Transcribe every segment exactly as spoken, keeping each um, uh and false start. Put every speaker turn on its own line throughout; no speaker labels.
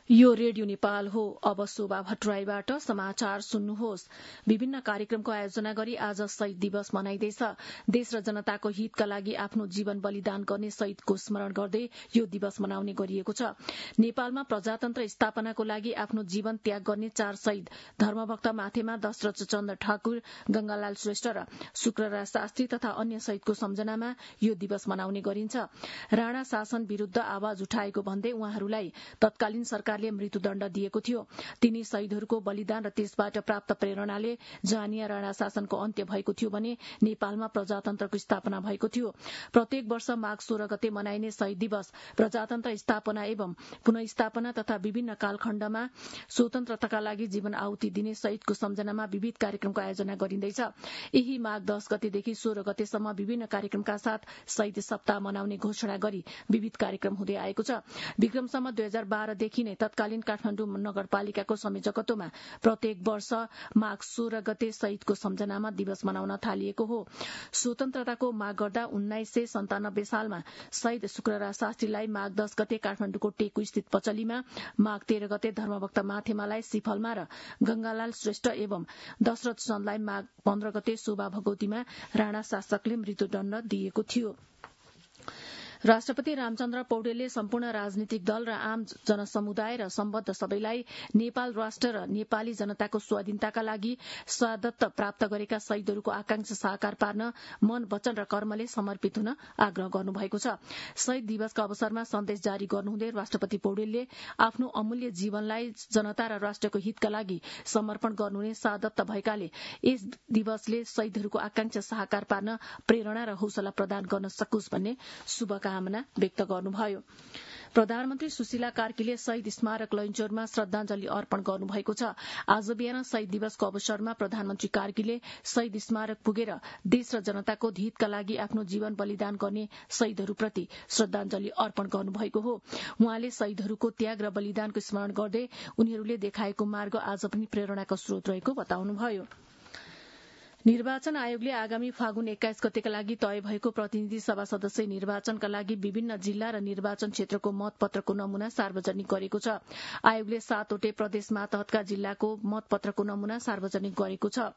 यो रेडियो नेपाल हो। अब शोभा भट्टराईबाट समाचार सुन्नुहोस्। विभिन्न कार्यक्रमको आयोजना गरी आज शहीद दिवस मनाइँदैछ। देश र जनताको हितका लागि आफ्नो जीवन बलिदान गर्ने शहीदको स्मरण गर्दै यो दिवस मनाउने गरिएको छ। नेपालमा प्रजातन्त्र स्थापनाको लागि आफ्नो जीवन त्याग गर्ने चार शहीद धर्मभक्त माथेमा दशरथ चन्द्र ठाकुर, गंगालाल श्रेष्ठ र शुक्रराज शास्त्री तथा अन्य शहीदको सम्झनामा यो दिवस मनाउने गरिन्छ। राणा शासन विरूद्ध आवाज उठाएको भन्दै उहाँहरूलाई तत्कालीन सरकारले मृत्युदण्ड दिएको थियो। तिनी शहीदहरूको बलिदान र त्यसबाट प्राप्त प्रेरणाले जानिया राणा शासनको अन्त्य भएको थियो भने नेपालमा प्रजातन्त्रको स्थापना भएको थियो। प्रत्येक वर्ष माघ सोह्र गते मनाइने शहीद दिवस प्रजातन्त्र स्थापना एवं पुनःस्थापना तथा विभिन्न कालखण्डमा स्वतन्त्रताका लागि जीवन आहुति दिने शहीदको सम्झनामा विविध कार्यक्रमको आयोजना गरिँदैछ। यही माघ दश गतेदेखि सोह्र गतेसम्म विभिन्न कार्यक्रमका साथ शहीद सप्ताह मनाउने घोषणा गरी विविध कार्यक्रम हुँदै आएको छ। विक्रमसम्म दुई हजार बाह्रदेखि नै तत्कालीन काठमाडौँ नगरपालिकाको संयोजकत्वमा प्रत्येक वर्ष माघ सोह्र गते शहीदको सम्झनामा दिवस मनाउन थालिएको हो। स्वतन्त्रताको माग गर्दा उन्नाइस सय सन्तानब्बे सालमा शहीद शुक्रराज शास्त्रीलाई माघ दश गते काठमाडौँको टेकु स्थित पचलीमा, माघ तेह्र गते धर्मभक्त माथेमालाई सिफलमा र गंगालाल श्रेष्ठ एवं दशरथ चन्दलाई माघ पन्ध्र गते शोभा भगवतीमा राणा शासकले मृत्युदण्ड दिएको थियो। राष्ट्रपति रामचन्द्र पौडेलले सम्पूर्ण राजनीतिक दल र आम जनसमुदाय र सम्बद्ध सबैलाई नेपाल राष्ट्र र नेपाली जनताको स्वाधीनताका लागि शहादत प्राप्त गरेका शहीदहरूको आकांक्षा साकार पार्न मन, वचन र कर्मले समर्पित हुन आग्रह गर्नुभएको छ। शहीद दिवसका अवसरमा सन्देश जारी गर्नुहुँदै राष्ट्रपति पौडेलले आफ्नो अमूल्य जीवनलाई जनता र राष्ट्रको हितका लागि समर्पण गर्नुहुने शहादत भएकाले यस दिवसले शहीदहरूको आकांक्षा साकार पार्न प्रेरणा र हौसला प्रदान गर्न सकोस् भन्ने शुभकामना कामना व्यक्त गर्नुभयो। प्रधानमन्त्री सुशीला कार्कीले शहीद स्मारक लैनचौरमा श्रद्धाञ्जली अर्पण गर्नुभएको छ। आज बिहान शहीद दिवसको अवसरमा प्रधानमन्त्री कार्कीले शहीद स्मारक पुगेर देश र जनताको हितका लागि आफ्नो जीवन बलिदान गर्ने शहीदहरूप्रति श्रद्धाञ्जली अर्पण गर्नुभएको हो। उहाँले शहीदहरूको त्याग र बलिदानको स्मरण गर्दै उनीहरूले देखाएको मार्ग आज पनि प्रेरणाको स्रोत रहेको बताउनुभयो। निर्वाचन आयोगले आगामी फागुन एक्काइस गतेका लागि तय भएको प्रतिनिधि सभा सदस्य निर्वाचनका लागि विभिन्न जिल्ला र निर्वाचन क्षेत्रको मतपत्रको नमूना सार्वजनिक गरेको छ। आयोगले सातवटै प्रदेश मातहतका जिल्लाको मतपत्रको नमूना सार्वजनिक गरेको छ।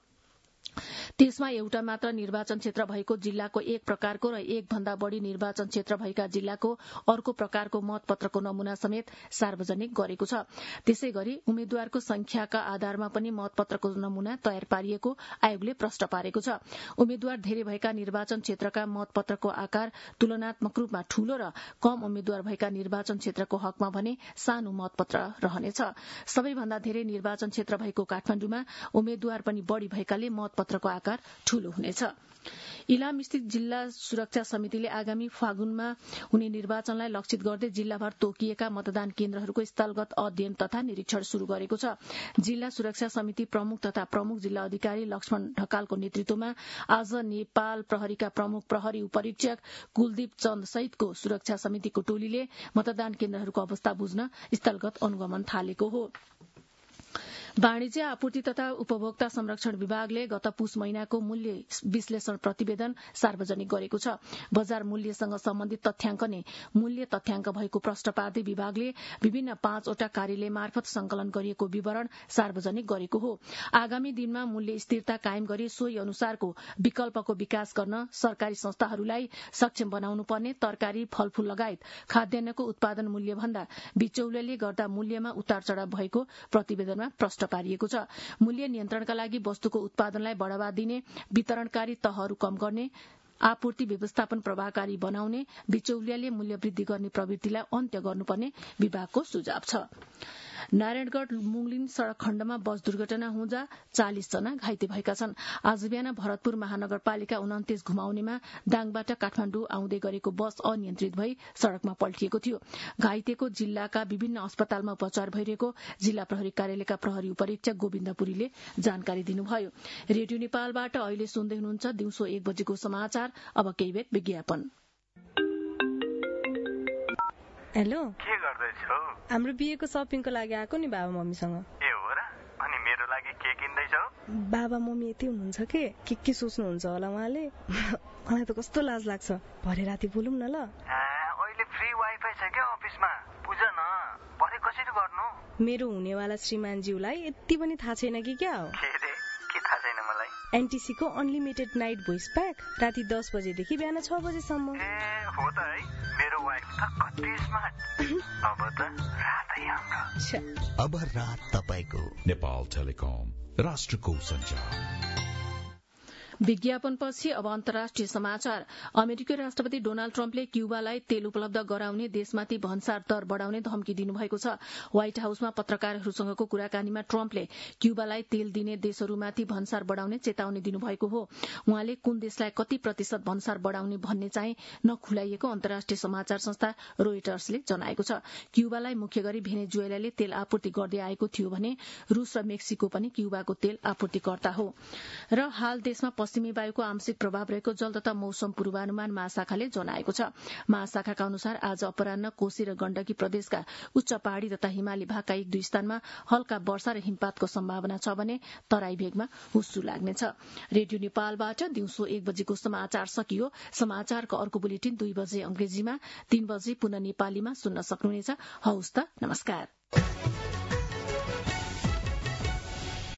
त्यसमा एउटा मात्र निर्वाचन क्षेत्र भएको जिल्लाको एक प्रकारको र एक भन्दा बढ़ी निर्वाचन क्षेत्र भएका जिल्लाको अर्को प्रकारको मतपत्रको नमूना समेत सार्वजनिक गरेको छ। त्यसै गरी उम्मेद्वारको संख्याका आधारमा पनि मतपत्रको नमूना तयार पारिएको आयोगले प्रश्न पारेको छ। उम्मेद्वार धेरै भएका निर्वाचन क्षेत्रका मतपत्रको आकार तुलनात्मक रूपमा ठूलो र कम उम्मेद्वार भएका निर्वाचन क्षेत्रको हकमा भने सानो मतपत्र रहनेछ। सबैभन्दा धेरै निर्वाचन क्षेत्र भएको काठमाडौँमा उम्मेद्वार पनि बढ़ी भएकाले मतपत्रको आकार ठूलो हुनेछ। इलाम स्थित जिल्ला सुरक्षा समितिले आगामी फागुनमा हुने निर्वाचनलाई लक्षित गर्दै जिल्लाभर तोकिएका मतदान केन्द्रहरूको स्थलगत अध्ययन तथा निरीक्षण शुरू गरेको छ। जिल्ला सुरक्षा समिति प्रमुख तथा प्रमुख जिल्ला अधिकारी लक्ष्मण ढकालको नेतृत्वमा आज नेपाल प्रहरीका प्रमुख प्रहरी उपरीक्षक कुलदीप चन्द सहितको सुरक्षा समितिको टोलीले मतदान केन्द्रहरूको अवस्था बुझ्न स्थलगत अनुगमन थालेको हो। वाणिज्य आपूर्ति तथा उपभोक्ता संरक्षण विभागले गत पुस महिनाको मूल्य विश्लेषण प्रतिवेदन सार्वजनिक गरेको छ। बजार मूल्यसँग सम्बन्धित तथ्याङ्क नै मूल्य तथ्याङ्क भएको प्रश्न पार्दै विभागले विभिन्न पाँचवटा कार्यालय मार्फत संकलन गरिएको विवरण सार्वजनिक गरेको हो। आगामी दिनमा मूल्य स्थिरता कायम गरी सोही अनुसारको विकल्पको विकास गर्न सरकारी संस्थाहरूलाई सक्षम बनाउनु पर्ने, तरकारी, फलफूल लगायत खाद्यान्नको उत्पादन मूल्य भन्दा बिचौलियाले गर्दा मूल्यमा उतार चढ़ाव भएको प्रतिवेदनमा प्रश्न पारिएको छ। मूल्य नियन्त्रणका लागि वस्तुको उत्पादनलाई बढ़ावा दिने, वितरणकारी तहहरू कम गर्ने, आपूर्ति व्यवस्थापन प्रभावकारी बनाउने, बिचौलियाले मूल्य वृद्धि गर्ने प्रवृत्तिलाई अन्त्य गर्नुपर्ने विभागको सुझाव छ। नारायणगढ़ मुङलिन सड़क खण्डमा बस दुर्घटना हुँदा चालिस जना घाइते भएका छन्। आज बिहान भरतपुर महानगरपालिका उन्तिस घुमाउनेमा दाङबाट काठमाडौँ आउँदै गरेको बस अनियन्त्रित भई सड़कमा पल्टिएको थियो। घाइतेको जिल्लाका विभिन्न अस्पतालमा उपचार भइरहेको जिल्ला प्रहरी कार्यालयका प्रहरी उपरीक्षक गोविन्दपुरीले जानकारी दिनुभयो। रेडियो नेपालबाट अहिले सुन्दै हुनुहुन्छ दिउँसो एक बजेको समाचार। अब केही बेर विज्ञापन।
हेलो,
के गर्दैछौ?
हाम्रो बिहेको शपिङको लागि आएको नि बाबा मम्मीसँग।
ए हो र? अनि मेरो लागि के किन्दैछौ?
बाबा मम्मी यति हुनुहुन्छ के के के सोच्नुहुन्छ होला उहाँले। मलाई त कस्तो लाज लाग्छ। भरे राति बोलौँ न ल।
अहिले फ्री वाइफाई छ क्या अफिसमा, बुझ न। भरे कसरी गर्नु?
मेरो हुनेवाला श्रीमानज्यूलाई यति पनि थाहा छैन कि क्या हो?
के रे? के थाहा छैन मलाई?
एनटीसीको अनलिमिटेड नाइट भोइस प्याक राति दस बजेदेखि बिहान छ बजेसम्म।
ए हो त है, मेरो वाइफ त कति स्मार्ट। अब त रातै हाम्रो।
अब रात तपाईको।
नेपाल टेलिकम, राष्ट्रको सञ्चार।
विज्ञापनपछि अब अन्तर्राष्ट्रिय समाचार। अमेरिकी राष्ट्रपति डोनाल्ड ट्रम्पले क्युबालाई तेल उपलब्ध गराउने देशमाथि भन्सार दर बढ़ाउने धम्की दिनुभएको छ। व्हाइट हाउसमा पत्रकारहरूसँगको कुराकानीमा ट्रम्पले क्युबालाई तेल दिने देशहरूमाथि भन्सार बढ़ाउने चेतावनी दिनुभएको हो। उहाँले कुन देशलाई कति प्रतिशत भन्सार बढ़ाउने भन्ने चाहिँ नखुलाइएको अन्तर्राष्ट्रिय समाचार संस्था रोयटर्सले जनाएको छ। क्युबालाई मुख्य गरी भेनेजुएलाले तेल आपूर्ति गर्दै आएको थियो भने रूस र मेक्सिको पनि क्युबाको तेल आपूर्तिकर्ता हो। र हाल देशमा पश्चिमी वायुको आंशिक प्रभाव रहेको जल तथा मौसम पूर्वानुमान महाशाखाले जनाएको छ। महाशाखाका अनुसार आज अपराह्न कोशी र गण्डकी प्रदेशका उच्च पहाड़ी तथा हिमाली भागका एक दुई स्थानमा हल्का वर्षा र हिमपातको सम्भावना छ भने तराई भेगमा हुस्सु लाग्नेछ। रेडियो नेपालबाट दिउँसो एक बजेको समाचार सकियो। समाचारको अर्को बुलेटिन दुई बजे अंग्रेजीमा, तीन बजे पुनः नेपालीमा सुन्न सक्नुहुनेछ। हौस् त, नमस्कार।